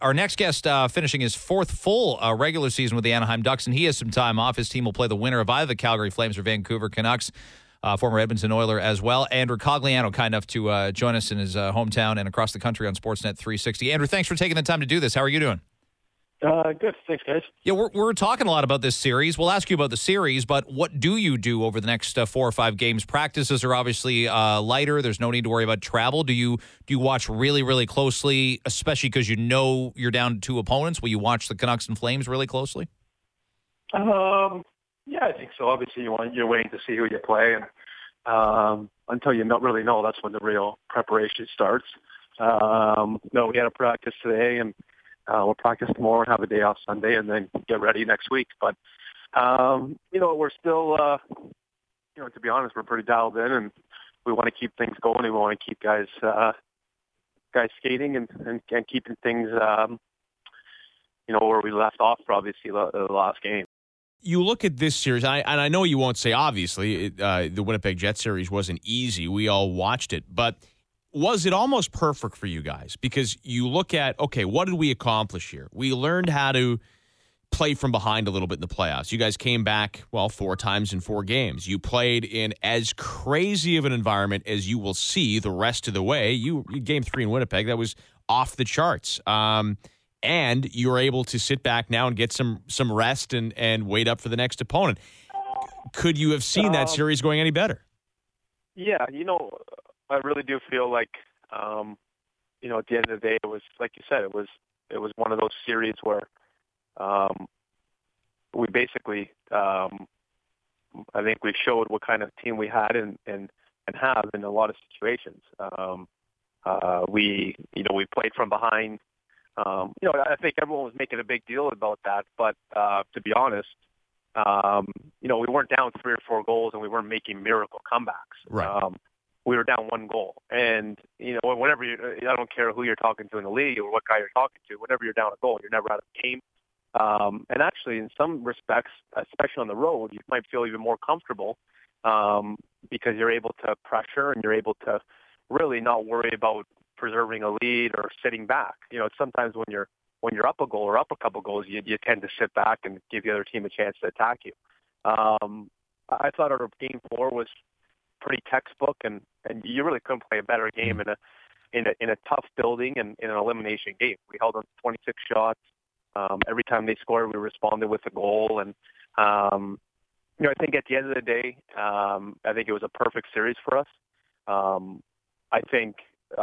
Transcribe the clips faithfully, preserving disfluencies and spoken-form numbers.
Our next guest uh, finishing his fourth full uh, regular season with the Anaheim Ducks, and he has some time off. His team will play the winner of either the Calgary Flames or Vancouver Canucks, uh, former Edmonton Oiler as well. Andrew Cogliano, kind enough to uh, join us in his uh, hometown and across the country on Sportsnet three sixty. Andrew, thanks for taking the time to do this. How are you doing? Uh, good. Thanks, guys. Yeah, we're, we're talking a lot about this series. We'll ask you about the series, but what do you do over the next uh, four or five games? Practices are obviously uh, lighter. There's no need to worry about travel. Do you do you watch really, really closely, especially because you know you're down to two opponents? Will you watch the Canucks and Flames really closely? Um, yeah, I think so. Obviously, you want you're waiting to see who you play, and um, until you not really know, that's when the real preparation starts. Um, no, we had a practice today, and Uh, we'll practice tomorrow and have a day off Sunday and then get ready next week. But, um, you know, we're still, uh, you know, to be honest, we're pretty dialed in and we want to keep things going. And we want to keep guys, uh, guys skating and, and, and keeping things, um, you know, where we left off for obviously the, the last game. You look at this series, and I, and I know you won't say obviously it, uh, the Winnipeg Jets series wasn't easy. We all watched it, but was it almost perfect for you guys? Because you look at, okay, what did we accomplish here? We learned how to play from behind a little bit in the playoffs. You guys came back, well, four times in four games. You played in as crazy of an environment as you will see the rest of the way. You, game three in Winnipeg, that was off the charts. Um, and you were able to sit back now and get some some rest and, and wait up for the next opponent. Could you have seen that Um, series going any better? Yeah, you know, I really do feel like, um, you know, at the end of the day, it was, like you said, it was it was one of those series where um, we basically, um, I think we showed what kind of team we had and, and, and have in a lot of situations. Um, uh, we, you know, we played from behind. Um, you know, I think everyone was making a big deal about that, but uh, to be honest, um, you know, we weren't down three or four goals and we weren't making miracle comebacks. Right. Um, we were down one goal. And, you know, whenever you, I don't care who you're talking to in the league or what guy you're talking to, whenever you're down a goal, you're never out of the game. Um, and actually, in some respects, especially on the road, you might feel even more comfortable um, because you're able to pressure and you're able to really not worry about preserving a lead or sitting back. You know, sometimes when you're when you're up a goal or up a couple goals, you, you tend to sit back and give the other team a chance to attack you. Um, I thought our game four was pretty textbook, and, and you really couldn't play a better game in a in a in a tough building and in an elimination game. We held on twenty-six shots. Um, every time they scored, we responded with a goal, and um, you know, I think at the end of the day, um, I think it was a perfect series for us. Um, I think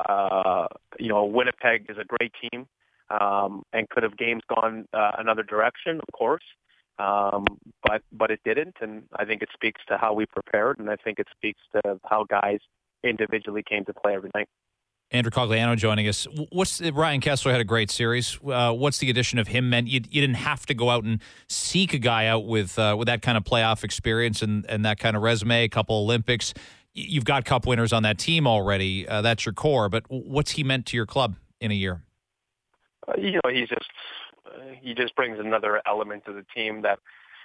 uh, you know, Winnipeg is a great team, um, and could have games gone uh, another direction, of course. Um, but but it didn't, and I think it speaks to how we prepared, and I think it speaks to how guys individually came to play every night. Andrew Cogliano joining us. What's Ryan Kesler had a great series. Uh, what's the addition of him meant? You, you didn't have to go out and seek a guy out with uh, with that kind of playoff experience and, and that kind of resume, a couple Olympics. You've got cup winners on that team already. Uh, that's your core. But what's he meant to your club in a year? Uh, you know, he's just uh, he just brings another element to the team that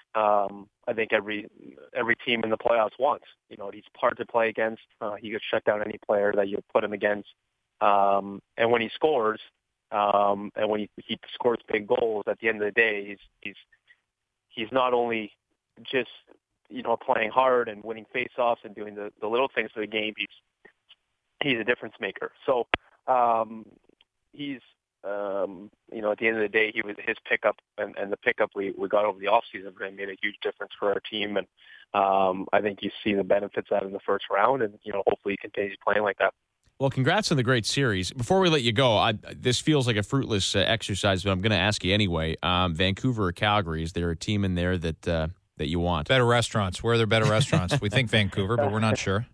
um, I think every every team in the playoffs wants. You know, he's hard to play against. Uh, he could shut down any player that you put him against. Um, and when he scores, um, and when he, he scores big goals, at the end of the day, he's he's he's not only just, you know, playing hard and winning faceoffs and doing the, the little things of the game. He's he's a difference maker. So um, he's um, you know, at the end of the day, he was his pickup and, and the pickup we, we got over the offseason really made a huge difference for our team. And um, I think you see the benefits of that in the first round, and you know, hopefully he continues playing like that. Well, congrats on the great series. Before we let you go, I, this feels like a fruitless uh, exercise, but I'm going to ask you anyway. Um, Vancouver or Calgary, is there a team in there that uh, that you want? Better restaurants. Where are there better restaurants? We think Vancouver, but we're not sure.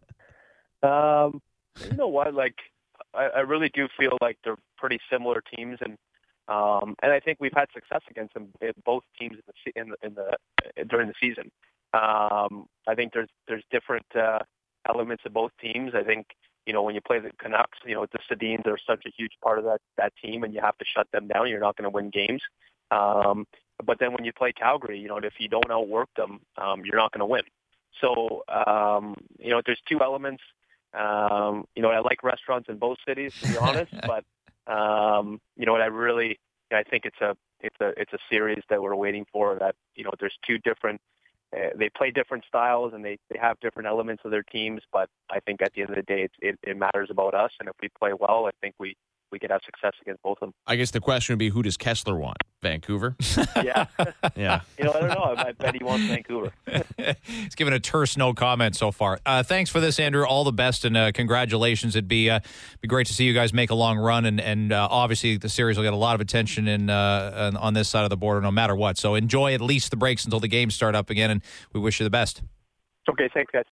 Um, you know what? Like, I, I really do feel like they're pretty similar teams, and um, and I think we've had success against them, both teams in the se- in the, in the during the season. Um, I think there's there's different uh, elements of both teams. I think, you know, when you play the Canucks, you know, the Sedins are such a huge part of that, that team, and you have to shut them down. You're not going to win games. Um, but then when you play Calgary, you know, if you don't outwork them, um, you're not going to win. So, um, you know, there's two elements. Um, you know, I like restaurants in both cities, to be honest, but, um, you know, what I really, I think it's a it's a it's a series that we're waiting for. That you know, there's two different. Uh, they play different styles and they, they have different elements of their teams, but I think at the end of the day, it's, it, it matters about us. And if we play well, I think we, we could have success against both of them. I guess the question would be, who does Kessler want? Vancouver? Yeah. Yeah. You know, I don't know. I bet he wants Vancouver. He's given a terse no comment so far. Uh, thanks for this, Andrew. All the best and uh, congratulations. It'd be uh, be great to see you guys make a long run, and and uh, obviously the series will get a lot of attention in uh, on this side of the border, no matter what. So enjoy at least the breaks until the games start up again, and we wish you the best. Okay, thanks, guys.